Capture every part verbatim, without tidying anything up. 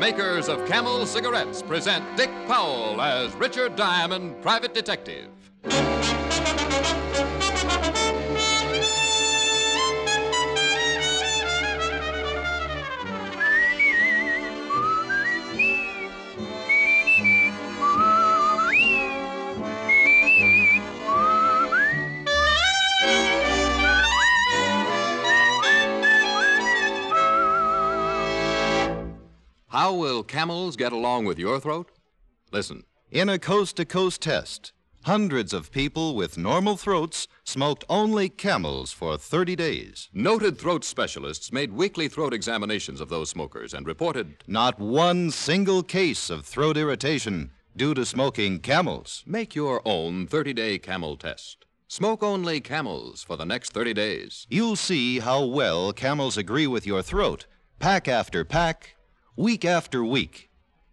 makers of Camel cigarettes present Dick Powell as Richard Diamond, private detective. How will camels get along with your throat? Listen. In a coast-to-coast test, hundreds of people with normal throats smoked only Camels for thirty days. Noted throat specialists made weekly throat examinations of those smokers and reported not one single case of throat irritation due to smoking Camels. Make your own thirty-day Camel test. Smoke only Camels for the next thirty days. You'll see how well Camels agree with your throat, pack after pack, week after week.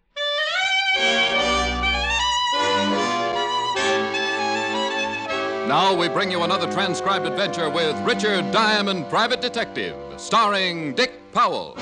Now we bring you another transcribed adventure with Richard Diamond, private detective, starring Dick Powell.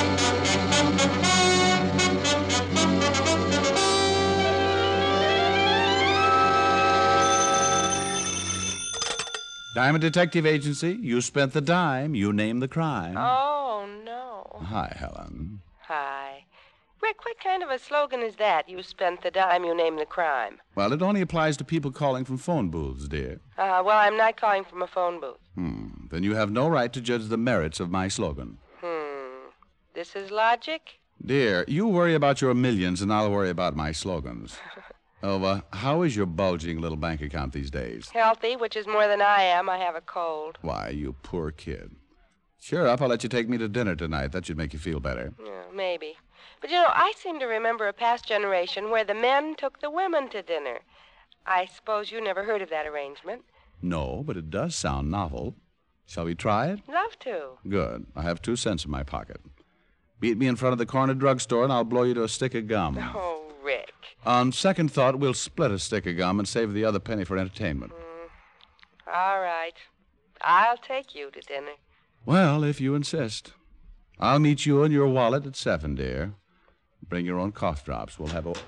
Diamond Detective Agency, you spent the dime, you name the crime. Oh, no. Hi, Helen. Hi. Rick, what kind of a slogan is that? You spent the dime, you name the crime. Well, it only applies to people calling from phone booths, dear. Uh, well, I'm not calling from a phone booth. Hmm. Then you have no right to judge the merits of my slogan. Hmm. This is logic? Dear, you worry about your millions and I'll worry about my slogans. Oh, uh, how is your bulging little bank account these days? Healthy, which is more than I am. I have a cold. Why, you poor kid. Cheer up, I'll let you take me to dinner tonight. That should make you feel better. Yeah, maybe. But, you know, I seem to remember a past generation where the men took the women to dinner. I suppose you never heard of that arrangement. No, but it does sound novel. Shall we try it? Love to. Good. I have two cents in my pocket. Meet me in front of the corner drugstore and I'll blow you to a stick of gum. Oh, Rick. On second thought, we'll split a stick of gum and save the other penny for entertainment. Mm, all right. I'll take you to dinner. Well, if you insist. I'll meet you and your wallet at seven, dear. Bring your own cough drops. We'll have a...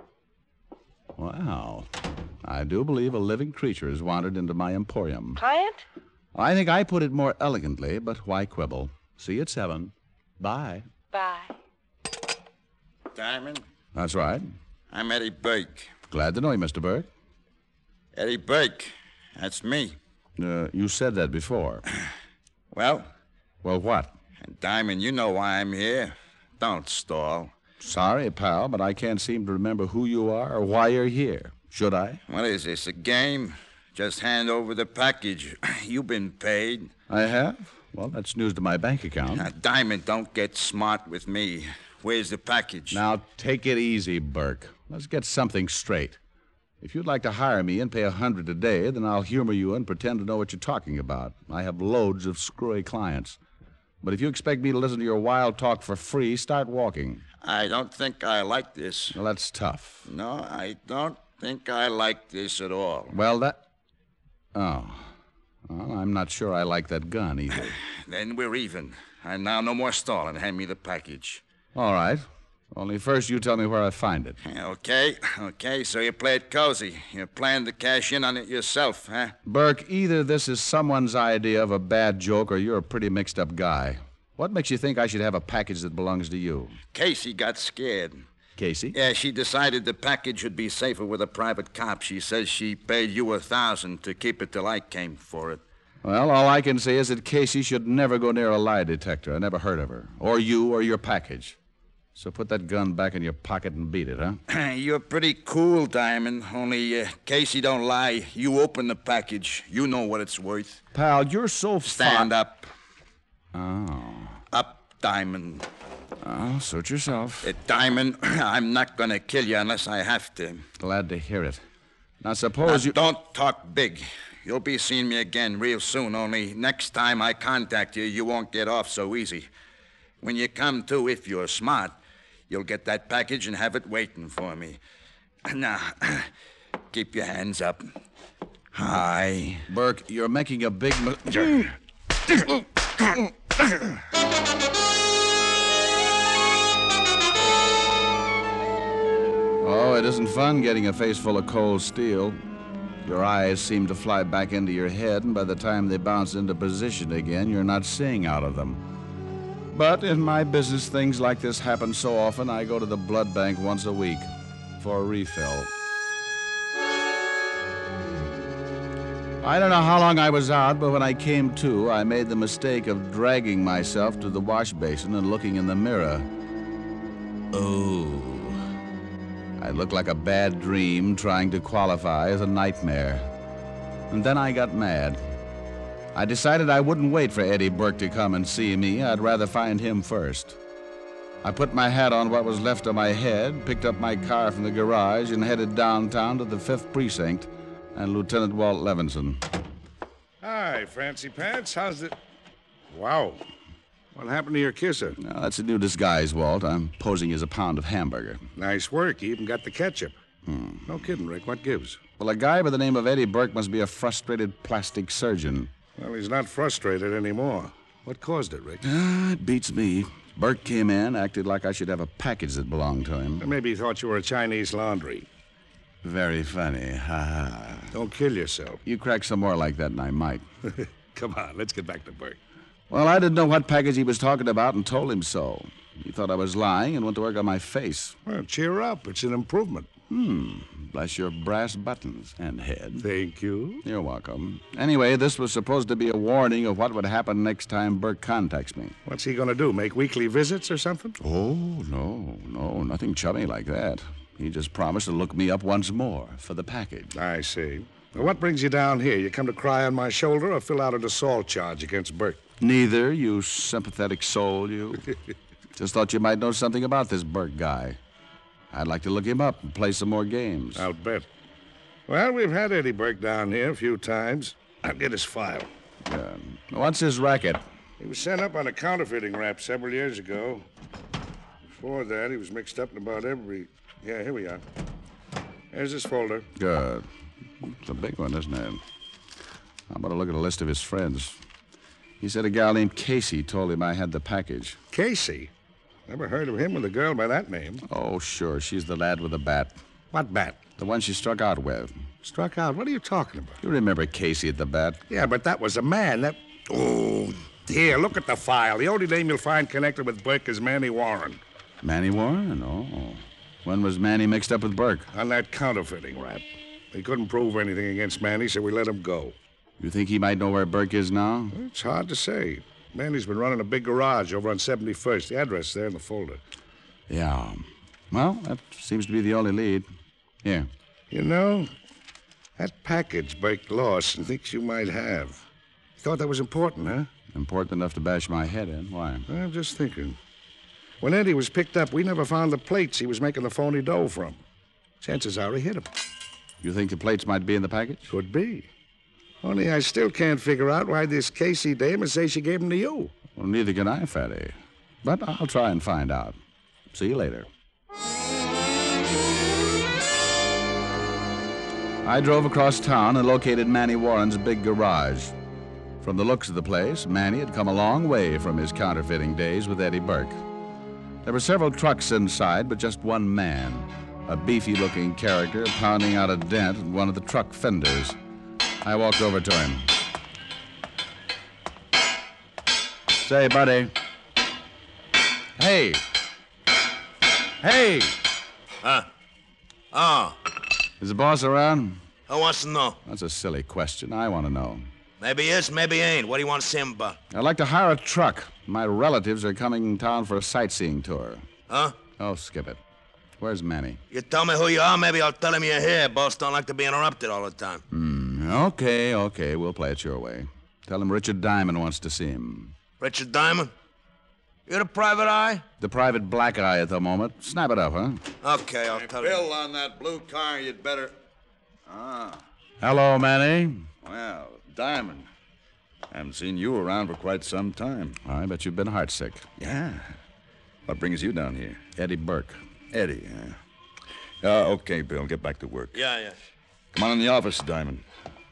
Wow. I do believe a living creature has wandered into my emporium. Client? I think I put it more elegantly, but why quibble? See you at seven. Bye. Bye. Diamond? That's right. I'm Eddie Burke. Glad to know you, Mister Burke. Eddie Burke. That's me. Uh, you said that before. Well? Well, what? Diamond, you know why I'm here. Don't stall. Sorry, pal, but I can't seem to remember who you are or why you're here. Should I? What is this, a game? Just hand over the package. You've been paid. I have? Well, that's news to my bank account. Now, Diamond, don't get smart with me. Where's the package? Now, take it easy, Burke. Let's get something straight. If you'd like to hire me and pay a hundred a day, then I'll humor you and pretend to know what you're talking about. I have loads of screwy clients. But if you expect me to listen to your wild talk for free, start walking. I don't think I like this. Well, that's tough. No, I don't think I like this at all. Well, that... Oh. Well, I'm not sure I like that gun either. Then we're even. And now no more stalling. Hand me the package. All right. Only first you tell me where I find it. Okay, okay, so you play it cozy. You plan to cash in on it yourself, huh? Burke, either this is someone's idea of a bad joke or you're a pretty mixed-up guy. What makes you think I should have a package that belongs to you? Casey got scared. Casey? Yeah, she decided the package would be safer with a private cop. She says she paid you a thousand to keep it till I came for it. Well, all I can say is that Casey should never go near a lie detector. I never heard of her. Or you or your package. So put that gun back in your pocket and beat it, huh? You're pretty cool, Diamond. Only uh, Casey don't lie. You open the package. You know what it's worth. Pal, you're so Stand fa- up. Oh. Up, Diamond. Oh, suit yourself. Uh, Diamond, I'm not going to kill you unless I have to. Glad to hear it. Now, suppose now, you... Don't talk big. You'll be seeing me again real soon, only next time I contact you, you won't get off so easy. When you come to, if you're smart, you'll get that package and have it waiting for me. Now, keep your hands up. Hi. Burke, you're making a big... Mi- Oh, it isn't fun getting a face full of cold steel. Your eyes seem to fly back into your head, and by the time they bounce into position again, you're not seeing out of them. But in my business, things like this happen so often, I go to the blood bank once a week for a refill. I don't know how long I was out, but when I came to, I made the mistake of dragging myself to the wash basin and looking in the mirror. Oh. I looked like a bad dream trying to qualify as a nightmare. And then I got mad. I decided I wouldn't wait for Eddie Burke to come and see me. I'd rather find him first. I put my hat on what was left of my head, picked up my car from the garage, and headed downtown to the fifth Precinct and Lieutenant Walt Levinson. Hi, Fancy Pants. How's it? Wow. What happened to your kisser? No, that's a new disguise, Walt. I'm posing as a pound of hamburger. Nice work. You even got the ketchup. Hmm. No kidding, Rick. What gives? Well, a guy by the name of Eddie Burke must be a frustrated plastic surgeon. Well, he's not frustrated anymore. What caused it, Rick? Ah, it beats me. Burke came in, acted like I should have a package that belonged to him. Maybe he thought you were a Chinese laundry. Very funny. Ha ha. Don't kill yourself. You crack some more like that and I might. Come on, let's get back to Burke. Well, I didn't know what package he was talking about and told him so. He thought I was lying and went to work on my face. Well, cheer up. It's an improvement. Hmm. Bless your brass buttons and head. Thank you. You're welcome. Anyway, this was supposed to be a warning of what would happen next time Burke contacts me. What's he going to do, make weekly visits or something? Oh, no, no, nothing chummy like that. He just promised to look me up once more for the package. I see. Well, what brings you down here? You come to cry on my shoulder or fill out an assault charge against Burke? Neither, you sympathetic soul, you. Just thought you might know something about this Burke guy. I'd like to look him up and play some more games. I'll bet. Well, we've had Eddie Burke down here a few times. I'll get his file. Uh, what's his racket? He was sent up on a counterfeiting rap several years ago. Before that, he was mixed up in about every... Yeah, here we are. There's his folder. Good. It's a big one, isn't it? I'm going to look at a list of his friends. He said a gal named Casey told him I had the package. Casey? Never heard of him with a girl by that name. Oh, sure. She's the lad with the bat. What bat? The one she struck out with. Struck out? What are you talking about? You remember Casey at the bat? Yeah, but that was a man. That... Oh, dear, look at the file. The only name you'll find connected with Burke is Manny Warren. Manny Warren? Oh. When was Manny mixed up with Burke? On that counterfeiting rap. They couldn't prove anything against Manny, so we let him go. You think he might know where Burke is now? It's hard to say. Manny's been running a big garage over on seventy-first. The address is there in the folder. Yeah. Well, that seems to be the only lead. Here. You know, that package Burke lost and thinks you might have. You thought that was important, huh? Important enough to bash my head in. Why? I'm just thinking. When Eddie was picked up, we never found the plates he was making the phony dough from. Chances are he hit him. You think the plates might be in the package? Could be. Only I still can't figure out why this Casey dame would say she gave them to you. Well, neither can I, Fatty. But I'll try and find out. See you later. I drove across town and located Manny Warren's big garage. From the looks of the place, Manny had come a long way from his counterfeiting days with Eddie Burke. There were several trucks inside, but just one man, a beefy-looking character pounding out a dent in one of the truck fenders. I walked over to him. Say, buddy. Hey. Hey. Huh? Oh. Is the boss around? Who wants to know? That's a silly question. I want to know. Maybe he is, maybe he ain't. What do you want to see him about? I'd like to hire a truck. My relatives are coming in town for a sightseeing tour. Huh? Oh, skip it. Where's Manny? You tell me who you are, maybe I'll tell him you're here. Boss don't like to be interrupted all the time. Hmm. Okay, okay. We'll play it your way. Tell him Richard Diamond wants to see him. Richard Diamond? You're the private eye? The private black eye at the moment. Snap it up, huh? Okay, I'll Hey, tell Bill, him. on that blue car, you'd better... Ah, Hello, Manny. Well, Diamond. Haven't seen you around for quite some time. I bet you've been heartsick. Yeah. What brings you down here? Eddie Burke. Eddie, yeah. Uh, okay, Bill, get back to work. Yeah, yeah. Come on in the office, Diamond.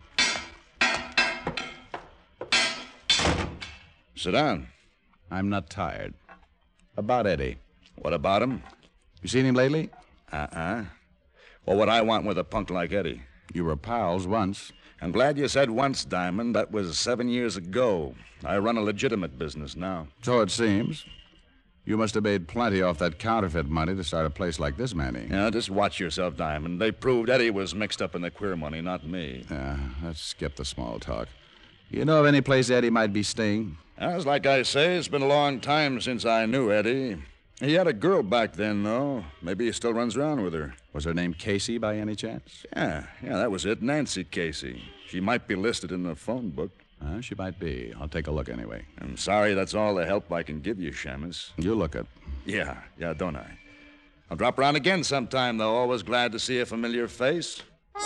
Sit down. I'm not tired. About Eddie. What about him? You seen him lately? Uh-uh. Or what I want with a punk like Eddie. You were pals once. I'm glad you said once, Diamond. That was seven years ago. I run a legitimate business now. So it seems. You must have made plenty off that counterfeit money to start a place like this, Manny. Yeah, just watch yourself, Diamond. They proved Eddie was mixed up in the queer money, not me. Yeah, let's skip the small talk. You know of any place Eddie might be staying? As like I say, it's been a long time since I knew Eddie. He had a girl back then, though. Maybe he still runs around with her. Was her name Casey by any chance? Yeah, yeah, that was it. Nancy Casey. She might be listed in the phone book. Uh, she might be. I'll take a look anyway. I'm sorry that's all the help I can give you, Shamus. You look it. Yeah, yeah, don't I? I'll drop around again sometime, though. Always glad to see a familiar face.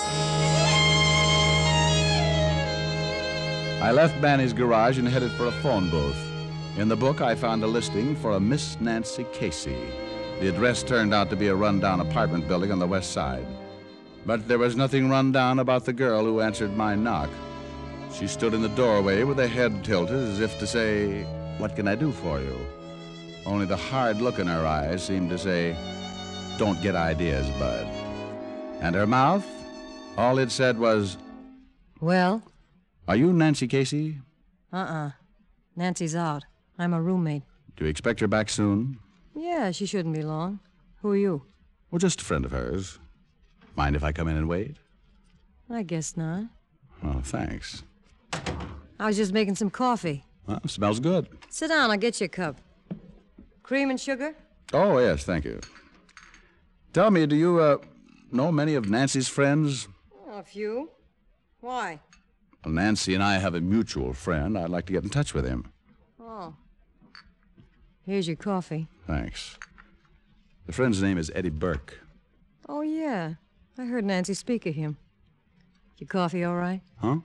I left Manny's garage and headed for a phone booth. In the book, I found a listing for a Miss Nancy Casey. The address turned out to be a rundown apartment building on the west side. But there was nothing rundown about the girl who answered my knock. She stood in the doorway with her head tilted as if to say, "What can I do for you?" Only the hard look in her eyes seemed to say, "Don't get ideas, bud." And her mouth, all it said was, "Well?" "Are you Nancy Casey?" Uh-uh. Nancy's out. I'm a roommate. Do you expect her back soon? Yeah, she shouldn't be long. Who are you? Well, just a friend of hers. Mind if I come in and wait? I guess not. Oh, thanks. I was just making some coffee. Well, smells good. Sit down, I'll get you a cup. Cream and sugar? Oh, yes, thank you. Tell me, do you, uh, know many of Nancy's friends? A few. Why? Well, Nancy and I have a mutual friend. I'd like to get in touch with him. Oh. Here's your coffee. Thanks. The friend's name is Eddie Burke. Oh, yeah. I heard Nancy speak of him. Your coffee all right? Huh?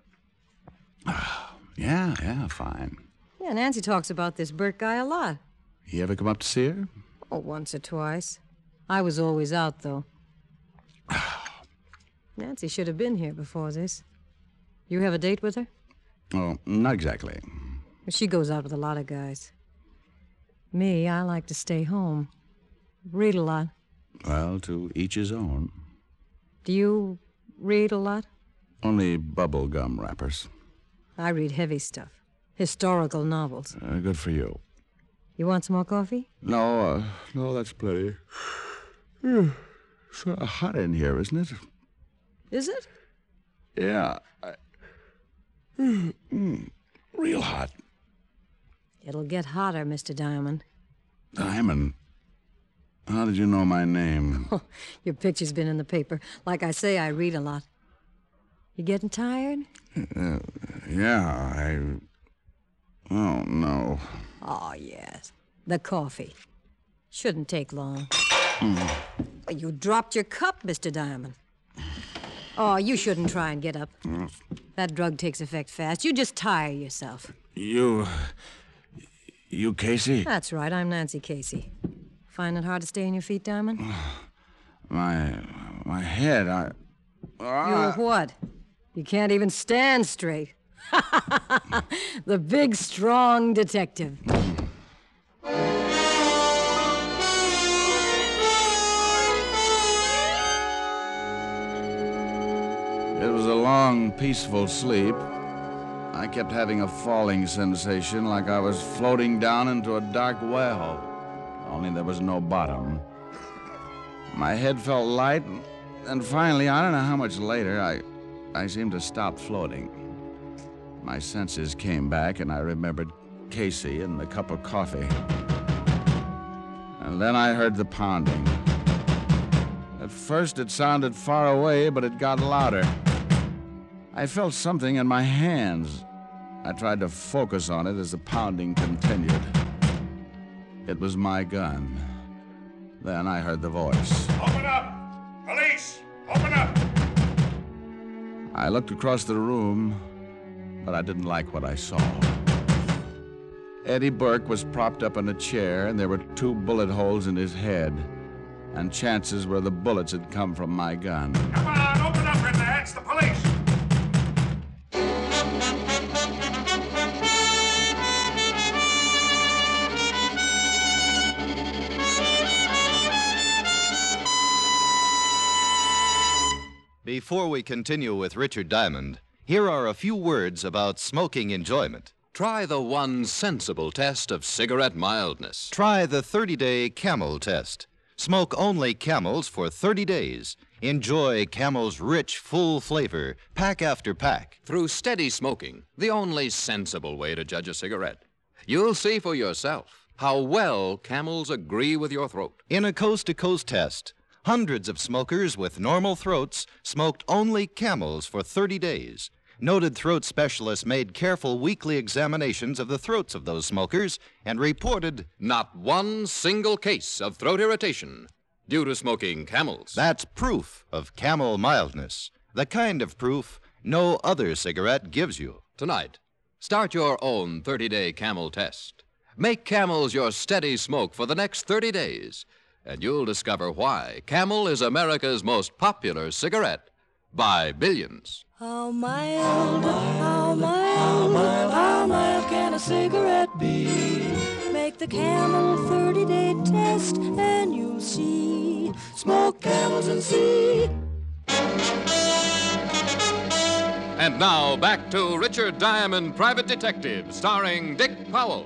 yeah, yeah, fine. Yeah, Nancy talks about this Burke guy a lot. You ever come up to see her? Oh, once or twice. I was always out, though. Nancy should have been here before this. You have a date with her? Oh, not exactly. She goes out with a lot of guys. Me, I like to stay home. Read a lot. Well, to each his own. Do you read a lot? Only bubble gum wrappers. I read heavy stuff. Historical novels. Uh, good for you. You want some more coffee? No, uh, no, that's plenty. It's sort of hot in here, isn't it? Is it? Yeah. I... Mm, real hot. It'll get hotter, Mister Diamond. Diamond? How did you know my name? Oh, your picture's been in the paper. Like I say, I read a lot. You getting tired? Uh, yeah, I... Oh, no. Oh, yes. The coffee. Shouldn't take long. Mm. You dropped your cup, Mister Diamond. Oh, you shouldn't try and get up. Mm. That drug takes effect fast. You just tire yourself. You... You Casey? That's right, I'm Nancy Casey. Find it hard to stay on your feet, Diamond? My... my head, I... Uh... You what? You can't even stand straight. The big, strong detective. It was a long, peaceful sleep. I kept having a falling sensation like I was floating down into a dark well, only there was no bottom. My head felt light, and finally, I don't know how much later, I, I seemed to stop floating. My senses came back, and I remembered Casey and the cup of coffee. And then I heard the pounding. At first, it sounded far away, but it got louder. I felt something in my hands. I tried to focus on it as the pounding continued. It was my gun. Then I heard the voice. Open up! Police! Open up! I looked across the room, but I didn't like what I saw. Eddie Burke was propped up in a chair, and there were two bullet holes in his head. And chances were the bullets had come from my gun. Come on, open up in there. It's the police. before we continue with Richard Diamond, here are a few words about smoking enjoyment. Try the one sensible test of cigarette mildness. Try the thirty-day Camel test. Smoke only Camels for thirty days. Enjoy Camel's rich, full flavor, pack after pack. Through steady smoking, the only sensible way to judge a cigarette. You'll see for yourself how well Camels agree with your throat. In a coast-to-coast test, hundreds of smokers with normal throats smoked only Camels for thirty days. Noted throat specialists made careful weekly examinations of the throats of those smokers and reported not one single case of throat irritation due to smoking Camels. That's proof of Camel mildness, the kind of proof no other cigarette gives you. Tonight, start your own thirty-day Camel test. Make Camels your steady smoke for the next thirty days, and you'll discover why Camel is America's most popular cigarette by billions. How mild, how mild, how mild can a cigarette be? Make the Camel thirty-day test and you'll see. Smoke Camels and see. And now back to Richard Diamond, Private Detective, starring Dick Powell.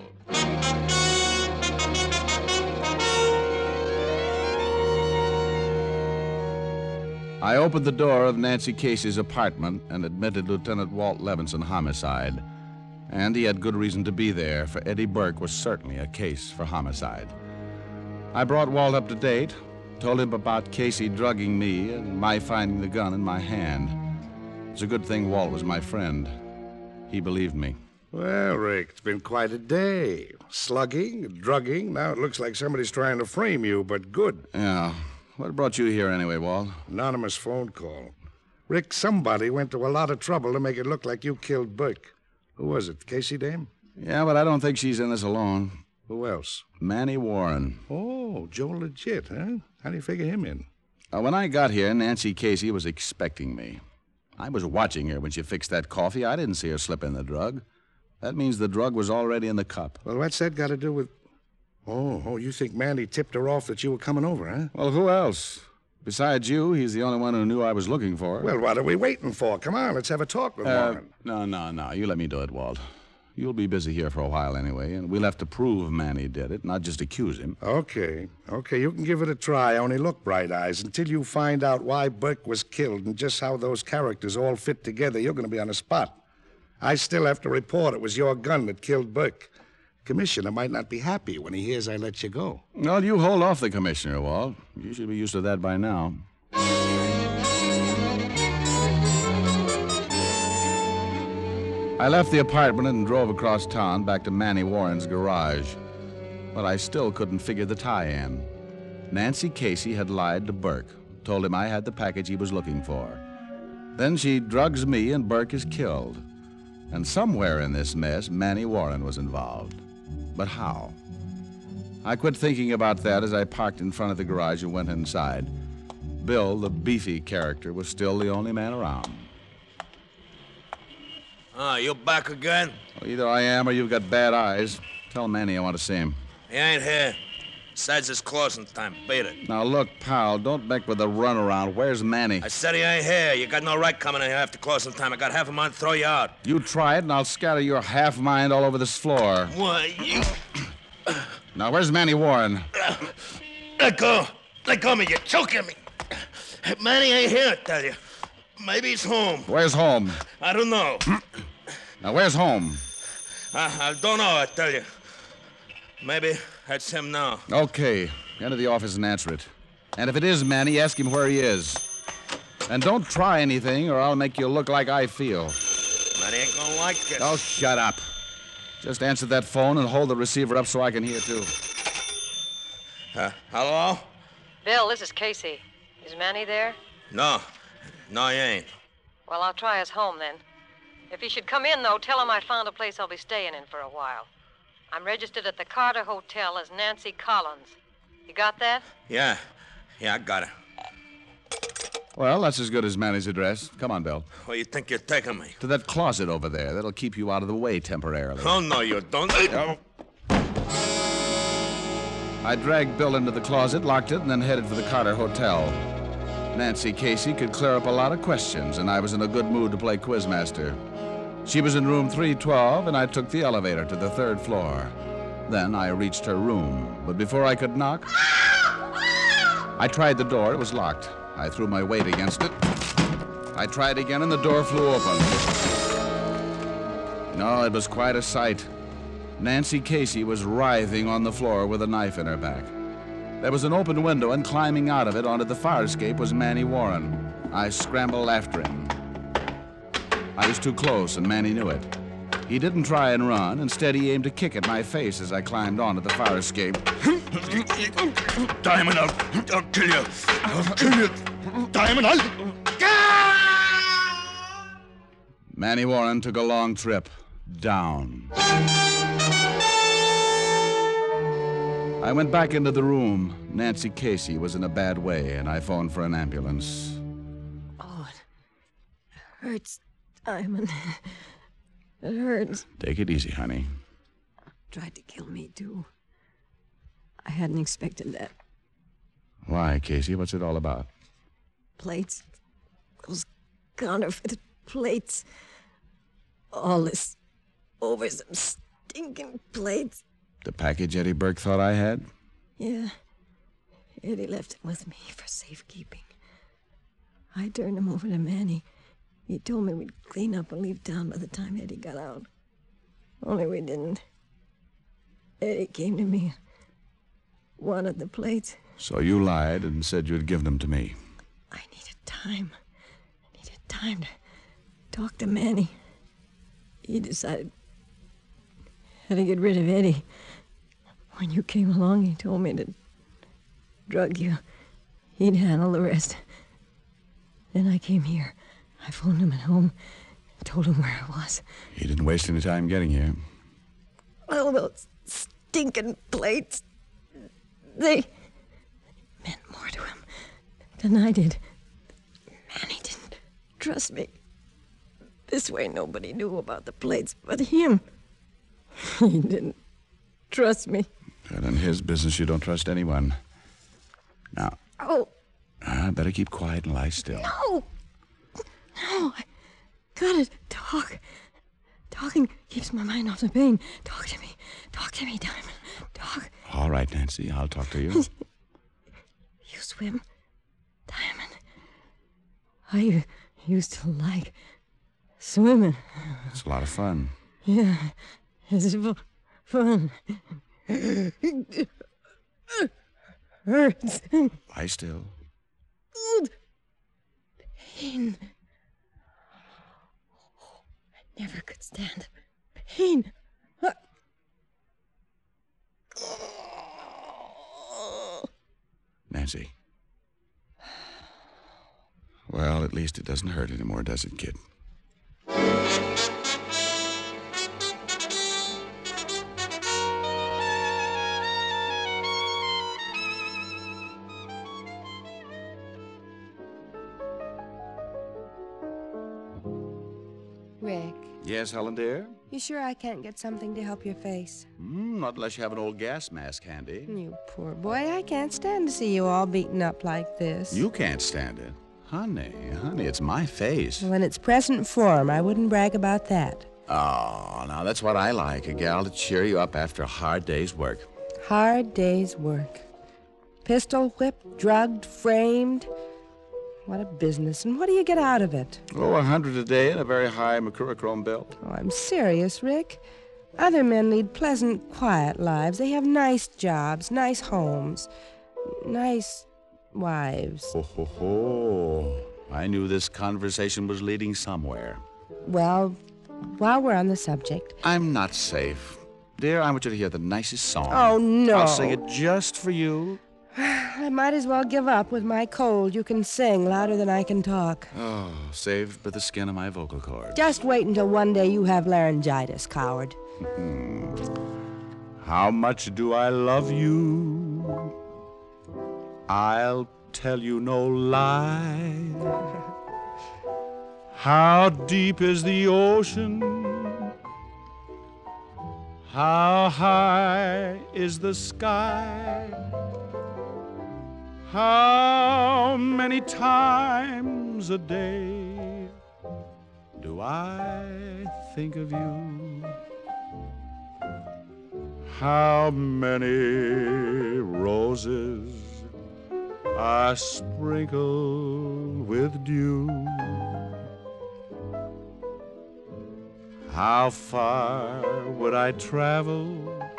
I opened the door of Nancy Casey's apartment and admitted Lieutenant Walt Levinson homicide. And he had good reason to be there, for Eddie Burke was certainly a case for homicide. I brought Walt up to date, told him about Casey drugging me and my finding the gun in my hand. It's a good thing Walt was my friend. He believed me. Well, Rick, it's been quite a day. Slugging, drugging. Now it looks like somebody's trying to frame you, but good. Yeah. What brought you here anyway, Walt? Anonymous phone call. Rick, somebody went to a lot of trouble to make it look like you killed Burke. Who was it, Casey dame? Yeah, but I don't think she's in this alone. Who else? Manny Warren. Oh, Joe Legit, huh? How do you figure him in? Uh, when I got here, Nancy Casey was expecting me. I was watching her when she fixed that coffee. I didn't see her slip in the drug. That means the drug was already in the cup. Well, what's that got to do with... Oh, oh, you think Manny tipped her off that you were coming over, huh? Well, who else? Besides you, he's the only one who knew I was looking for her. Well, what are we waiting for? Come on, let's have a talk with uh, Warren. No, no, no. You let me do it, Walt. You'll be busy here for a while anyway, and we'll have to prove Manny did it, not just accuse him. Okay, okay, you can give it a try. Only look, Bright Eyes, until you find out why Burke was killed and just how those characters all fit together, you're going to be on the spot. I still have to report it was your gun that killed Burke. Commissioner might not be happy when he hears I let you go. Well, you hold off the commissioner, Walt. You should be used to that by now. I left the apartment and drove across town back to Manny Warren's garage. But I still couldn't figure the tie-in. Nancy Casey had lied to Burke, told him I had the package he was looking for. Then she drugs me and Burke is killed. And somewhere in this mess, Manny Warren was involved. But how? I quit thinking about that as I parked in front of the garage and went inside. Bill, the beefy character, was still the only man around. Ah, you back again? Well, either I am or you've got bad eyes. Tell Manny I want to see him. He ain't here. Besides, it's closing time. Beat it. Now, look, pal, don't make with the runaround. Where's Manny? I said he ain't here. You got no right coming in here after closing time. I got half a mind to throw you out. You try it, and I'll scatter your half mind all over this floor. Why, you... Now, where's Manny Warren? Let go. Let go of me. You're choking me. Manny ain't here, I tell you. Maybe he's home. Where's home? I don't know. Now, where's home? I, I don't know, I tell you. Maybe that's him now. Okay. Enter the office and answer it. And if it is Manny, ask him where he is. And don't try anything, or I'll make you look like I feel. Manny ain't gonna like it. Oh, shut up. Just answer that phone and hold the receiver up so I can hear, too. Uh, hello? Bill, this is Casey. Is Manny there? No. No, he ain't. Well, I'll try his home, then. If he should come in, though, tell him I found a place I'll be staying in for a while. I'm registered at the Carter Hotel as Nancy Collins. You got that? Yeah. Yeah, I got it. Well, that's as good as Manny's address. Come on, Bill. Where you think you're taking me? To that closet over there. That'll keep you out of the way temporarily. Oh, no, you don't. Oh. I dragged Bill into the closet, locked it, and then headed for the Carter Hotel. Nancy Casey could clear up a lot of questions, and I was in a good mood to play quizmaster. She was in room three twelve, and I took the elevator to the third floor. Then I reached her room, but before I could knock, I tried the door. It was locked. I threw my weight against it. I tried again, and the door flew open. No, it was quite a sight. Nancy Casey was writhing on the floor with a knife in her back. There was an open window, and climbing out of it onto the fire escape was Manny Warren. I scrambled after him. I was too close, and Manny knew it. He didn't try and run. Instead, he aimed a kick at my face as I climbed onto the fire escape. Diamond, I'll, I'll kill you. I'll kill you. Diamond, I'll... Manny Warren took a long trip down. I went back into the room. Nancy Casey was in a bad way, and I phoned for an ambulance. Oh, it hurts, Diamond. It hurts. Take it easy, honey. Tried to kill me, too. I hadn't expected that. Why, Casey? What's it all about? Plates. Those counterfeit plates. All this over some stinking plates. The package Eddie Burke thought I had? Yeah. Eddie left it with me for safekeeping. I turned him over to Manny. He told me we'd clean up and leave town by the time Eddie got out. Only we didn't. Eddie came to me, wanted the plates. So you lied and said you'd give them to me. I needed time. I needed time to talk to Manny. He decided how to get rid of Eddie. When you came along, he told me to drug you. He'd handle the rest. Then I came here. I phoned him at home, told him where I was. He didn't waste any time getting here. Oh, those stinking plates. They meant more to him than I did. Manny didn't trust me. This way nobody knew about the plates but him. He didn't trust me. And in his business, you don't trust anyone. Now, Oh, I better keep quiet and lie still. no. No, I gotta talk. Talking keeps my mind off the pain. Talk to me. Talk to me, Diamond. Talk. All right, Nancy, I'll talk to you. You swim, Diamond. I used to like swimming. It's a lot of fun. Yeah, it's fu- fun. Hurts. Lie still. Pain. I never could stand pain. Nancy. Well, at least it doesn't hurt anymore, does it, kid? Rick, Yes, Helen, dear? you sure I can't get something to help your face? Mm, not unless you have an old gas mask handy. You poor boy, I can't stand to see you all beaten up like this. You can't stand it. Honey, honey, it's my face. When it's present form, I wouldn't brag about that. Oh, now that's what I like, a gal to cheer you up after a hard day's work. Hard day's work. Pistol whipped, drugged, framed. What a business, and what do you get out of it? Oh, a hundred a day and a very high mercurochrome belt. Oh, I'm serious, Rick. Other men lead pleasant, quiet lives. They have nice jobs, nice homes, nice wives. Ho, ho, ho. I knew this conversation was leading somewhere. Well, while we're on the subject... I'm not safe. Dear, I want you to hear the nicest song. Oh, no. I'll sing it just for you. I might as well give up. With my cold, you can sing louder than I can talk. Oh, saved by the skin of my vocal cord. Just wait until one day you have laryngitis, coward. How much do I love you? I'll tell you no lie. How deep is the ocean? How high is the sky? How many times a day do I think of you? How many roses are sprinkled with dew? How far would I travel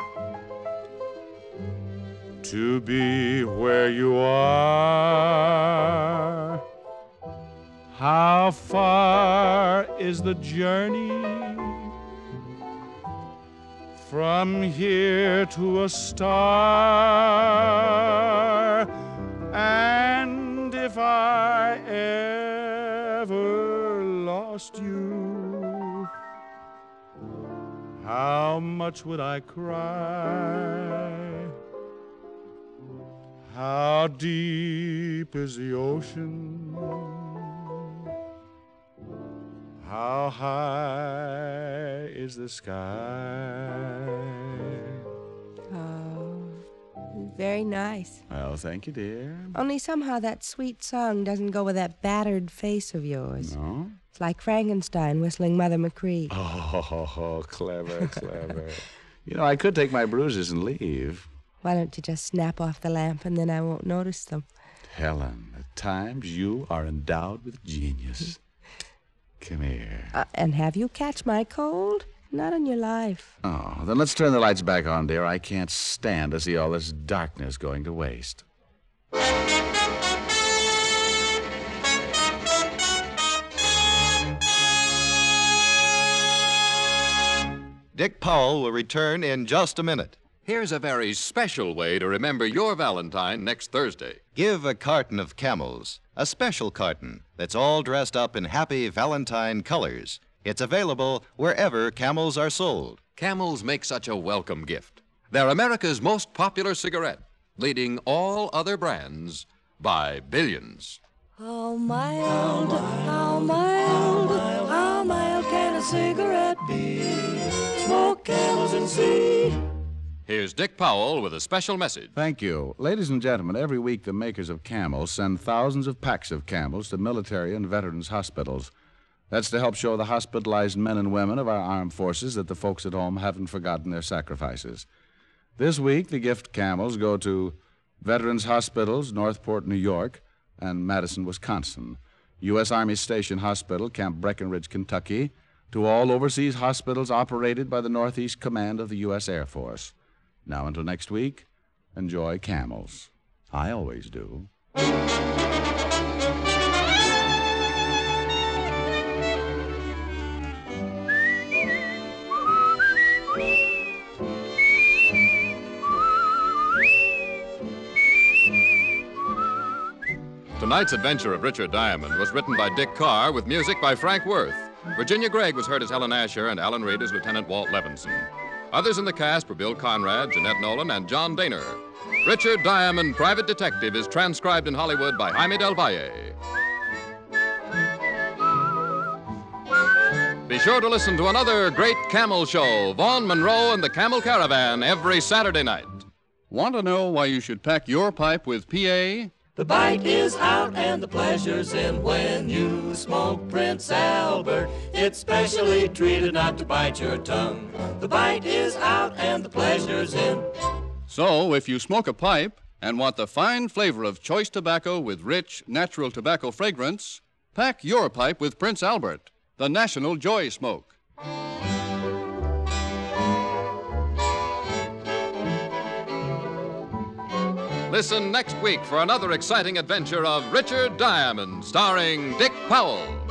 to be where you are? How far is the journey from here to a star? And if I ever lost you, how much would I cry? How deep is the ocean? How high is the sky? Oh, very nice. Well, thank you, dear. Only somehow that sweet song doesn't go with that battered face of yours. No? It's like Frankenstein whistling Mother McCree. Oh, clever, clever. You know, I could take my bruises and leave. Why don't you just snap off the lamp and then I won't notice them? Helen, at times you are endowed with genius. Come here. Uh, and have you catch my cold? Not on your life. Oh, then let's turn the lights back on, dear. I can't stand to see all this darkness going to waste. Dick Powell will return in just a minute. Here's a very special way to remember your Valentine next Thursday. Give a carton of Camels, a special carton that's all dressed up in happy Valentine colors. It's available wherever Camels are sold. Camels make such a welcome gift. They're America's most popular cigarette, leading all other brands by billions. How mild, how mild, how mild can a cigarette be? Smoke Camels and see. Here's Dick Powell with a special message. Thank you. Ladies and gentlemen, every week the makers of Camels send thousands of packs of Camels to military and veterans hospitals. That's to help show the hospitalized men and women of our armed forces that the folks at home haven't forgotten their sacrifices. This week, the gift Camels go to Veterans Hospitals, Northport, New York, and Madison, Wisconsin, U S Army Station Hospital, Camp Breckenridge, Kentucky, to all overseas hospitals operated by the Northeast Command of the U S Air Force. Now until next week, enjoy Camels. I always do. Tonight's adventure of Richard Diamond was written by Dick Carr with music by Frank Worth. Virginia Gregg was heard as Helen Asher and Alan Reed as Lieutenant Walt Levinson. Others in the cast were Bill Conrad, Jeanette Nolan, and John Daner. Richard Diamond, Private Detective, is transcribed in Hollywood by Jaime Del Valle. Be sure to listen to another great Camel show, Vaughn Monroe and the Camel Caravan, every Saturday night. Want to know why you should pack your pipe with P A? The bite is out and the pleasure's in when you smoke Prince Albert. It's specially treated not to bite your tongue. The bite is out and the pleasure's in. So, if you smoke a pipe and want the fine flavor of choice tobacco with rich, natural tobacco fragrance, pack your pipe with Prince Albert, the national joy smoke. Listen next week for another exciting adventure of Richard Diamond, starring Dick Powell.